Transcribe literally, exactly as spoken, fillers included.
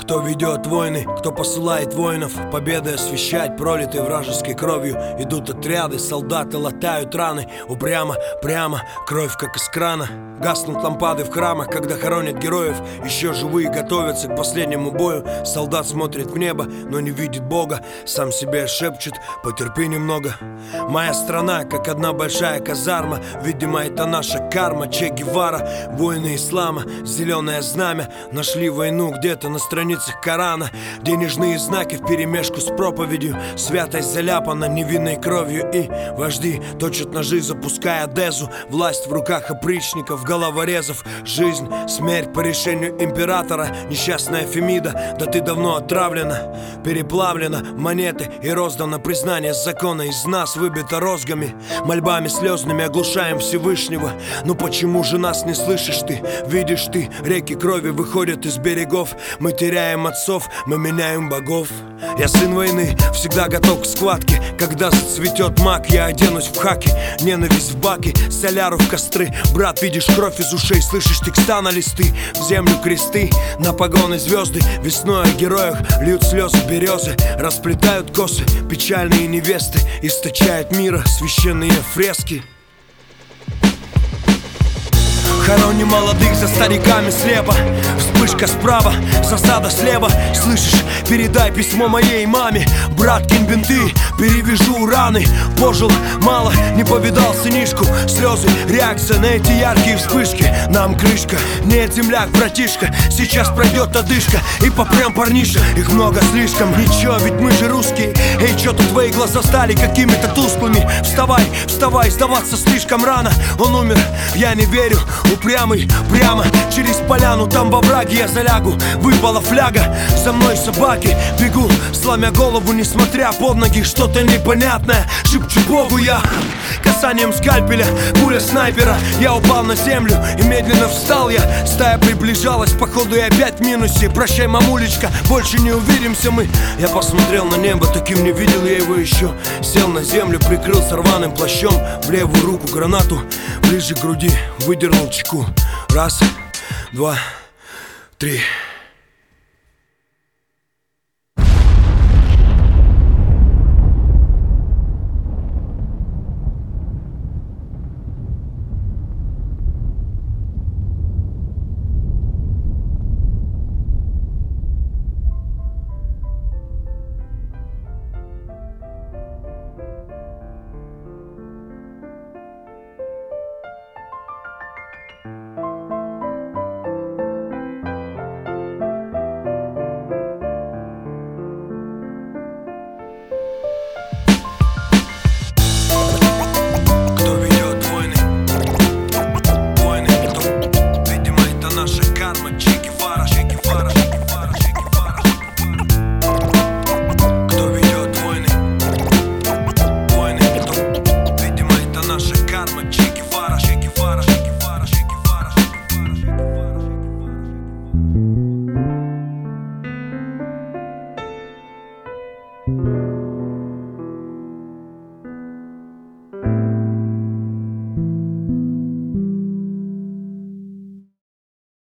Кто ведет войны, кто посылает воинов, победы освещать, пролитой вражеской кровью. Идут отряды, солдаты латают раны. Упрямо, прямо, кровь как из крана. Гаснут лампады в храмах, когда хоронят героев. Еще живые готовятся к последнему бою. Солдат смотрит в небо, но не видит Бога. Сам себе шепчет: потерпи немного. Моя страна, как одна большая казарма. Видимо, это наша карма. Че Гевара, воины ислама, зеленое знамя. Нашли войну где-то на страницах Корана. Денежные знаки вперемешку с проповедью. Святость заляпана невинной кровью. И вожди точат ножи, запуская Дезу. Власть в руках опричников, головорезов. Жизнь, смерть по решению императора. Несчастная Фемида, да ты давно отравлена, переплавлена монеты и роздано признание закона. Из нас выбито розгами, мольбами слезными оглушаем Всевышнего. Но почему же нас не слышишь ты? Видишь ты, реки крови выходят из берегов. Мы теряем отцов, мы меняем богов. Я сын войны, всегда готов к схватке. Когда зацветет мак, я оденусь в хаки. Ненависть в баки, соляру в костры. Брат, видишь кровь из ушей, слышишь текста на листы. В землю кресты, на погоны звезды. Весной о героях льют слезы березы. Расплетают косы печальные невесты. Источают мира священные фрески. Хороним молодых за стариками слепо. Вспышка справа, засада слева. Слышишь, передай письмо моей маме. Брат, кинь бинты, перевяжу раны. Пожил мало, не повидал сынишку. Слезы, реакция на эти яркие вспышки. Нам крышка, нет, земляк, братишка. Сейчас пройдет одышка и попрем, парниша. Их много слишком, ничего, ведь мы же русские. Эй, чё тут твои глаза стали какими-то тусклыми? Вставай, вставай, сдаваться слишком рано. Он умер, я не верю. Упрямый, прямо через поляну, там во враге я залягу. Выпала фляга, за мной собаки. Бегу, сломя голову, несмотря под ноги. Что-то непонятное, шепчу Богу я. Касанием скальпеля, пуля снайпера. Я упал на землю и медленно встал я. Стая приближалась, походу и опять в минусе. Прощай, мамулечка, больше не увидимся мы. Я посмотрел на небо, таким не видел я его еще. Сел на землю, прикрылся рваным плащом. В левую руку гранату, ближе к груди выдернул чеку. Раз, два, три.